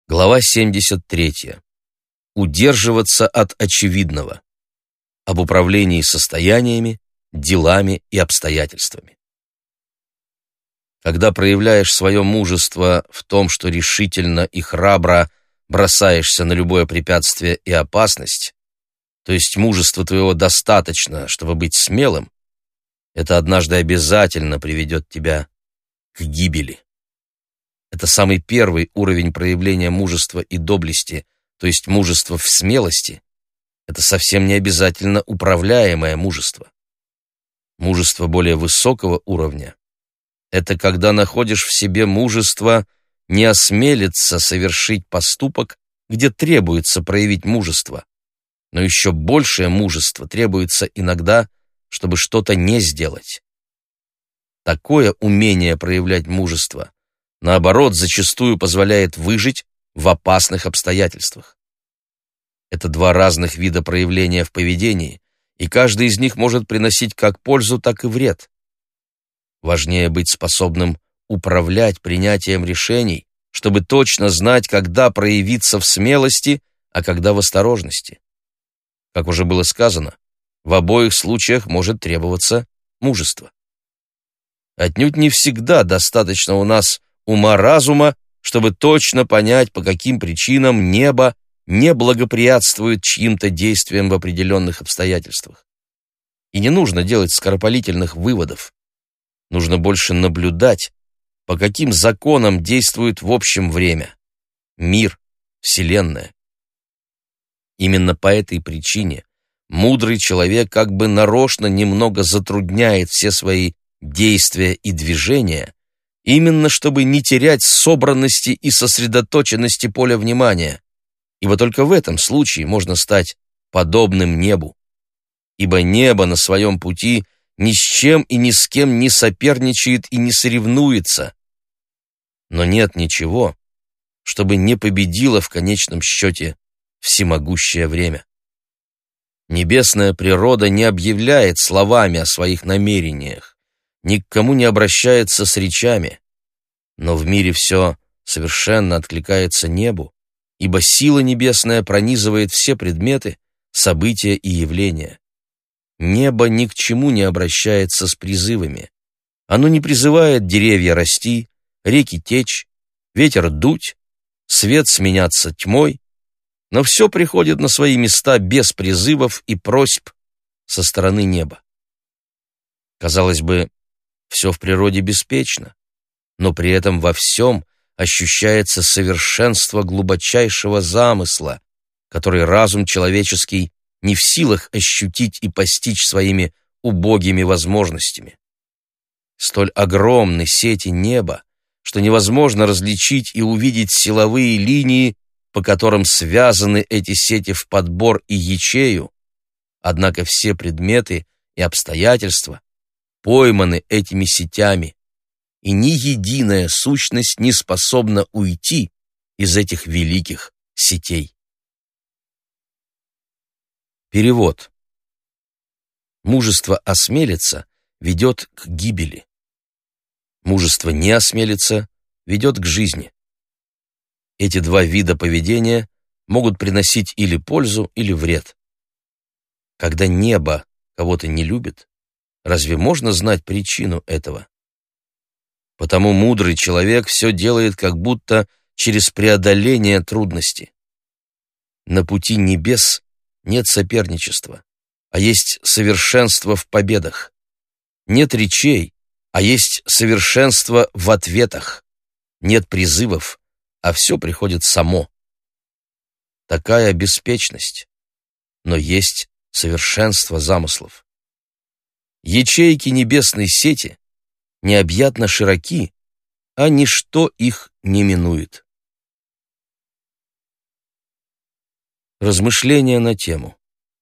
Глава 73. Удерживаться от очевидного. Об управлении состояниями, делами и обстоятельствами. Когда проявляешь свое мужество в том, что решительно и храбро бросаешься на любое препятствие и опасность, то есть мужества твоего достаточно, чтобы быть смелым, это однажды обязательно приведет тебя к гибели. Это самый первый уровень проявления мужества и доблести, то есть мужество в смелости. Это совсем не обязательно управляемое мужество. Мужество более высокого уровня — это когда находишь в себе мужество не осмелиться совершить поступок, где требуется проявить мужество, но еще большее мужество требуется иногда, чтобы что-то не сделать. Такое умение проявлять мужество, наоборот, зачастую позволяет выжить в опасных обстоятельствах. Это два разных вида проявления в поведении, и каждый из них может приносить как пользу, так и вред. Важнее быть способным управлять принятием решений, чтобы точно знать, когда проявиться в смелости, а когда в осторожности. Как уже было сказано, в обоих случаях может требоваться мужество. Отнюдь не всегда достаточно у нас ума-разума, чтобы точно понять, по каким причинам небо не благоприятствует чьим-то действиям в определенных обстоятельствах. И не нужно делать скоропалительных выводов. Нужно больше наблюдать, по каким законам действует в общем время, мир, Вселенная. Именно по этой причине мудрый человек как бы нарочно немного затрудняет все свои действия и движения, именно чтобы не терять собранности и сосредоточенности поля внимания, ибо только в этом случае можно стать подобным небу. Ибо небо на своем пути ни с чем и ни с кем не соперничает и не соревнуется. Но нет ничего, чтобы не победило в конечном счете всемогущее время. Небесная природа не объявляет словами о своих намерениях, ни к кому не обращается с речами, но в мире все совершенно откликается небу, ибо сила небесная пронизывает все предметы, события и явления. Небо ни к чему не обращается с призывами. Оно не призывает деревья расти, реки течь, ветер дуть, свет сменяться тьмой, но все приходит на свои места без призывов и просьб со стороны неба. Казалось бы, все в природе беспечно, но при этом во всем ощущается совершенство глубочайшего замысла, который разум человеческий не в силах ощутить и постичь своими убогими возможностями. Столь огромны сети неба, что невозможно различить и увидеть силовые линии, по которым связаны эти сети в подбор и ячею, однако все предметы и обстоятельства пойманы этими сетями, и ни единая сущность не способна уйти из этих великих сетей. Перевод. Мужество осмелиться ведет к гибели. Мужество не осмелиться ведет к жизни. Эти два вида поведения могут приносить или пользу, или вред. Когда небо кого-то не любит, разве можно знать причину этого? Потому мудрый человек все делает как будто через преодоление трудностей. На пути небес нет соперничества, а есть совершенство в победах. Нет речей, а есть совершенство в ответах. Нет призывов, а все приходит само. Такая беспечность, но есть совершенство замыслов. Ячейки небесной сети необъятно широки, а ничто их не минует. Размышления на тему.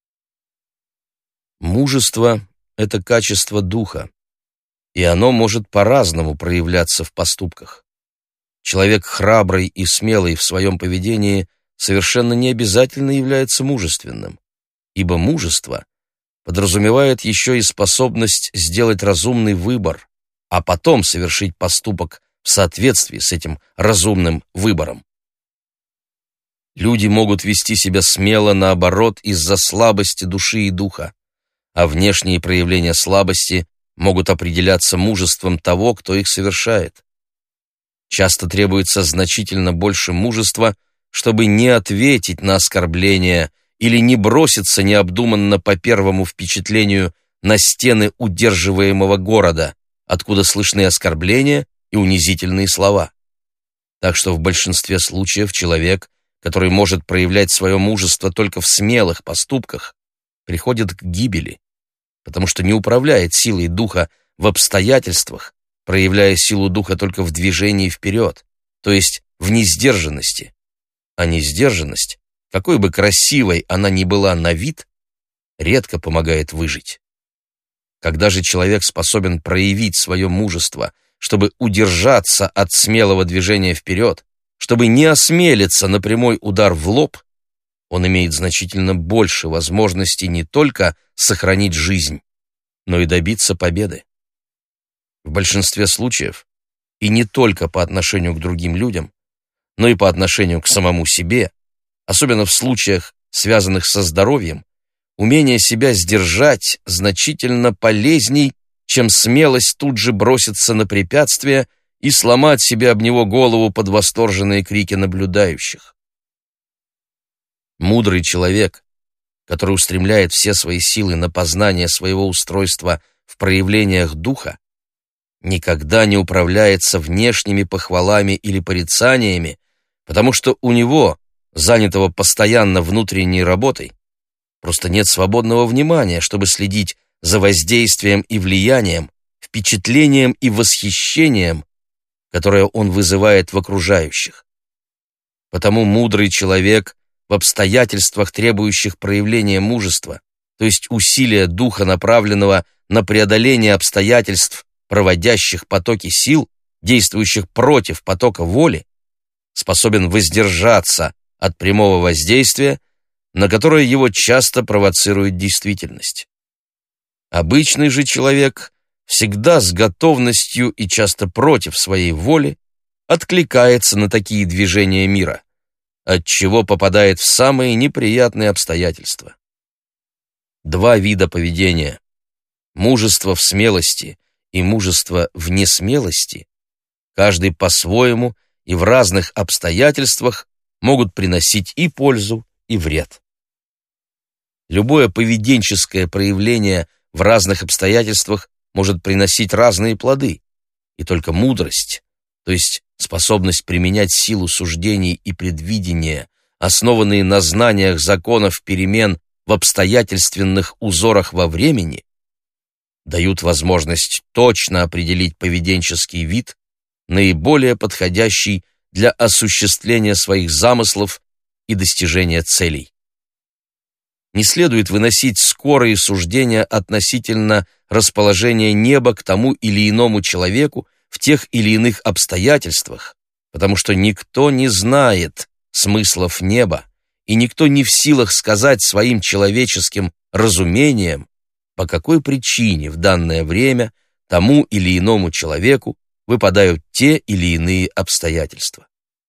Мужество — это качество духа, и оно может по-разному проявляться в поступках. Человек храбрый и смелый в своем поведении совершенно не обязательно является мужественным, ибо мужество подразумевает еще и способность сделать разумный выбор, а потом совершить поступок в соответствии с этим разумным выбором. Люди могут вести себя смело, наоборот, из-за слабости души и духа, а внешние проявления слабости могут определяться мужеством того, кто их совершает. Часто требуется значительно больше мужества, чтобы не ответить на оскорбление или не броситься необдуманно по первому впечатлению на стены удерживаемого города, откуда слышны оскорбления и унизительные слова. Так что в большинстве случаев человек, который может проявлять свое мужество только в смелых поступках, приходит к гибели, потому что не управляет силой духа в обстоятельствах, проявляя силу духа только в движении вперед, то есть в несдержанности. А несдержанность, какой бы красивой она ни была на вид, редко помогает выжить. Когда же человек способен проявить свое мужество, чтобы удержаться от смелого движения вперед, чтобы не осмелиться на прямой удар в лоб, он имеет значительно больше возможностей не только сохранить жизнь, но и добиться победы. В большинстве случаев, и не только по отношению к другим людям, но и по отношению к самому себе, особенно в случаях, связанных со здоровьем, умение себя сдержать значительно полезней, чем смелость тут же броситься на препятствие и сломать себе об него голову под восторженные крики наблюдающих. Мудрый человек, который устремляет все свои силы на познание своего устройства в проявлениях духа, никогда не управляется внешними похвалами или порицаниями, потому что у него, занятого постоянно внутренней работой, просто нет свободного внимания, чтобы следить за воздействием и влиянием, впечатлением и восхищением, которое он вызывает в окружающих. Потому мудрый человек в обстоятельствах, требующих проявления мужества, то есть усилия духа, направленного на преодоление обстоятельств, проводящих потоки сил, действующих против потока воли, способен воздержаться от прямого воздействия, на которое его часто провоцирует действительность. Обычный же человек всегда с готовностью и часто против своей воли откликается на такие движения мира, отчего попадает в самые неприятные обстоятельства. Два вида поведения – мужество в смелости и мужество в несмелости – каждый по-своему и в разных обстоятельствах могут приносить и пользу, и вред. Любое поведенческое проявление в разных обстоятельствах может приносить разные плоды, и только мудрость, то есть способность применять силу суждений и предвидения, основанные на знаниях законов перемен в обстоятельственных узорах во времени, дают возможность точно определить поведенческий вид, наиболее подходящий для осуществления своих замыслов и достижения целей. Не следует выносить скорые суждения относительно расположения неба к тому или иному человеку в тех или иных обстоятельствах, потому что никто не знает смыслов неба, и никто не в силах сказать своим человеческим разумением, по какой причине в данное время тому или иному человеку выпадают те или иные обстоятельства.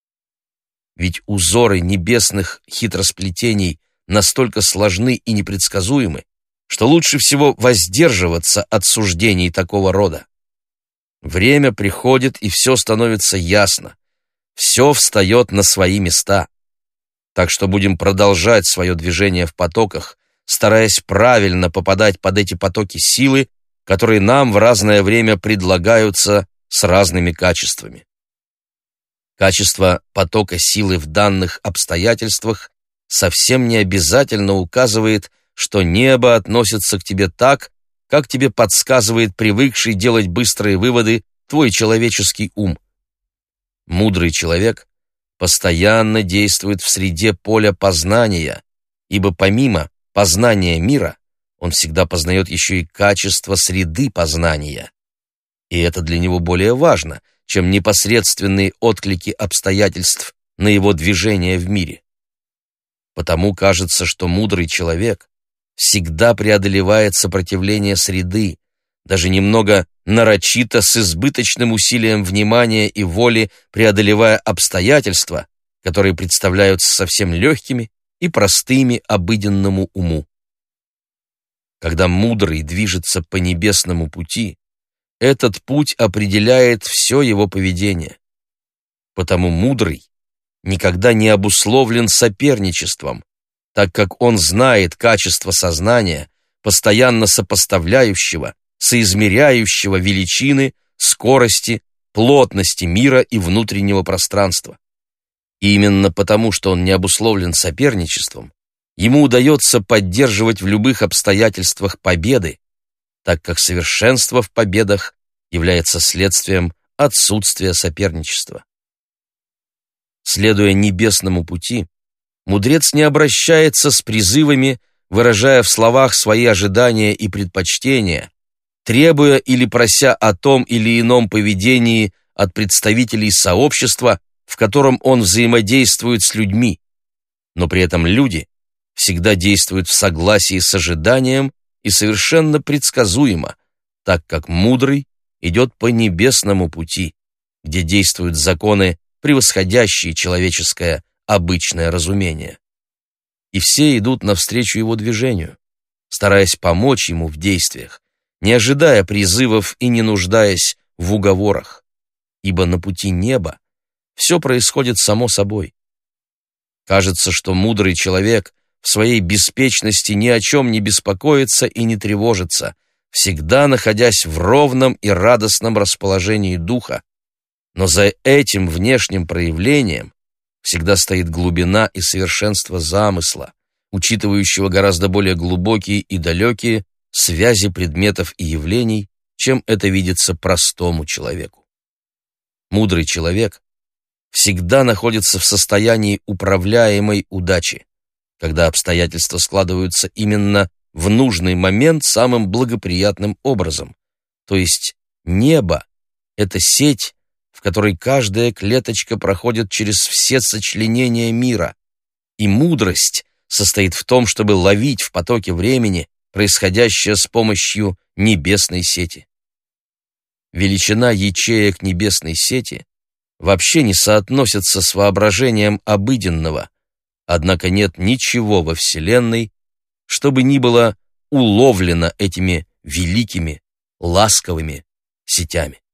Ведь узоры небесных хитросплетений настолько сложны и непредсказуемы, что лучше всего воздерживаться от суждений такого рода. Время приходит, и все становится ясно, все встает на свои места. Так что будем продолжать свое движение в потоках, стараясь правильно попадать под эти потоки силы, которые нам в разное время предлагаются с разными качествами. Качество потока силы в данных обстоятельствах совсем не обязательно указывает, что небо относится к тебе так, как тебе подсказывает привыкший делать быстрые выводы твой человеческий ум. Мудрый человек постоянно действует в среде поля познания, ибо помимо познания мира он всегда познает еще и качество среды познания. И это для него более важно, чем непосредственные отклики обстоятельств на его движение в мире. Потому кажется, что мудрый человек всегда преодолевает сопротивление среды, даже немного нарочито с избыточным усилием внимания и воли преодолевая обстоятельства, которые представляются совсем легкими и простыми обыденному уму. Когда мудрый движется по небесному пути, этот путь определяет все его поведение. Потому мудрый никогда не обусловлен соперничеством, так как он знает качество сознания, постоянно сопоставляющего, соизмеряющего величины, скорости, плотности мира и внутреннего пространства. И именно потому, что он не обусловлен соперничеством, ему удается поддерживать в любых обстоятельствах победы, так как совершенство в победах является следствием отсутствия соперничества. Следуя небесному пути, мудрец не обращается с призывами, выражая в словах свои ожидания и предпочтения, требуя или прося о том или ином поведении от представителей сообщества, в котором он взаимодействует с людьми, но при этом люди всегда действуют в согласии с ожиданием и совершенно предсказуемо, так как мудрый идет по небесному пути, где действуют законы, превосходящие человеческое обычное разумение. И все идут навстречу его движению, стараясь помочь ему в действиях, не ожидая призывов и не нуждаясь в уговорах, ибо на пути неба все происходит само собой. Кажется, что мудрый человек в своей беспечности ни о чем не беспокоится и не тревожится, всегда находясь в ровном и радостном расположении духа, но за этим внешним проявлением всегда стоит глубина и совершенство замысла, учитывающего гораздо более глубокие и далекие связи предметов и явлений, чем это видится простому человеку. Мудрый человек всегда находится в состоянии управляемой удачи, когда обстоятельства складываются именно в нужный момент самым благоприятным образом, то есть небо — это сеть, в которой каждая клеточка проходит через все сочленения мира, и мудрость состоит в том, чтобы ловить в потоке времени происходящее с помощью небесной сети. Величина ячеек небесной сети вообще не соотносится с воображением обыденного, однако нет ничего во Вселенной, чтобы ни было уловлено этими великими, ласковыми сетями.